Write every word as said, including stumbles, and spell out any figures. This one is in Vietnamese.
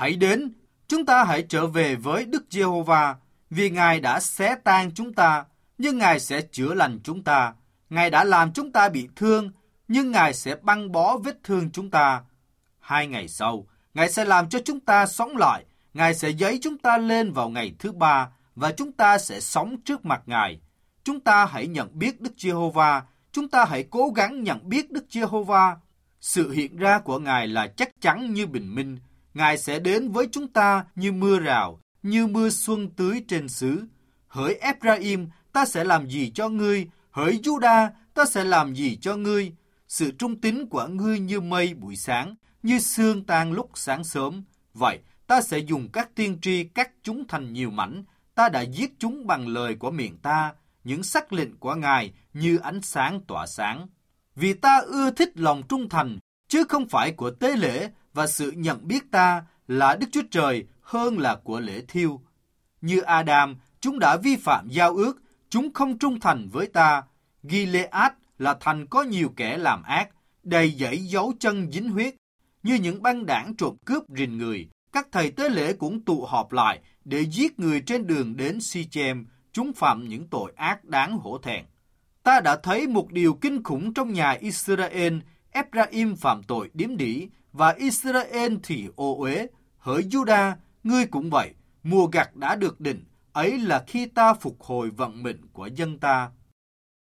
Hãy đến, chúng ta hãy trở về với Đức Giê-hô-va, vì Ngài đã xé tan chúng ta, nhưng Ngài sẽ chữa lành chúng ta. Ngài đã làm chúng ta bị thương, nhưng Ngài sẽ băng bó vết thương chúng ta. Hai ngày sau, Ngài sẽ làm cho chúng ta sống lại. Ngài sẽ giấy chúng ta lên vào ngày thứ ba, và chúng ta sẽ sống trước mặt Ngài. Chúng ta hãy nhận biết Đức Giê-hô-va. Chúng ta hãy cố gắng nhận biết Đức Giê-hô-va. Sự hiện ra của Ngài là chắc chắn như bình minh. Ngài sẽ đến với chúng ta như mưa rào, như mưa xuân tưới trên xứ. Hỡi Epra-im, ta sẽ làm gì cho ngươi? Hỡi Giu-đa, ta sẽ làm gì cho ngươi? Sự trung tín của ngươi như mây buổi sáng, như sương tan lúc sáng sớm. Vậy, ta sẽ dùng các tiên tri cắt chúng thành nhiều mảnh. Ta đã giết chúng bằng lời của miệng ta. Những sắc lệnh của Ngài như ánh sáng tỏa sáng. Vì ta ưa thích lòng trung thành, chứ không phải của tế lễ, và sự nhận biết ta là Đức Chúa Trời hơn là của lễ thiêu. Như Adam, chúng đã vi phạm giao ước, chúng không trung thành với ta. Gilead là thành có nhiều kẻ làm ác, đầy dẫy dấu chân dính huyết. Như những băng đảng trộm cướp rình người, các thầy tế lễ cũng tụ họp lại để giết người trên đường đến Si-chem. Chúng phạm những tội ác đáng hổ thẹn. Ta đã thấy một điều kinh khủng trong nhà Israel. Epra-im phạm tội điếm đỉ, và Israel thì ô uế. Hỡi Giu-đa, ngươi cũng vậy. Mùa gặt đã được định, ấy là khi ta phục hồi vận mệnh của dân ta.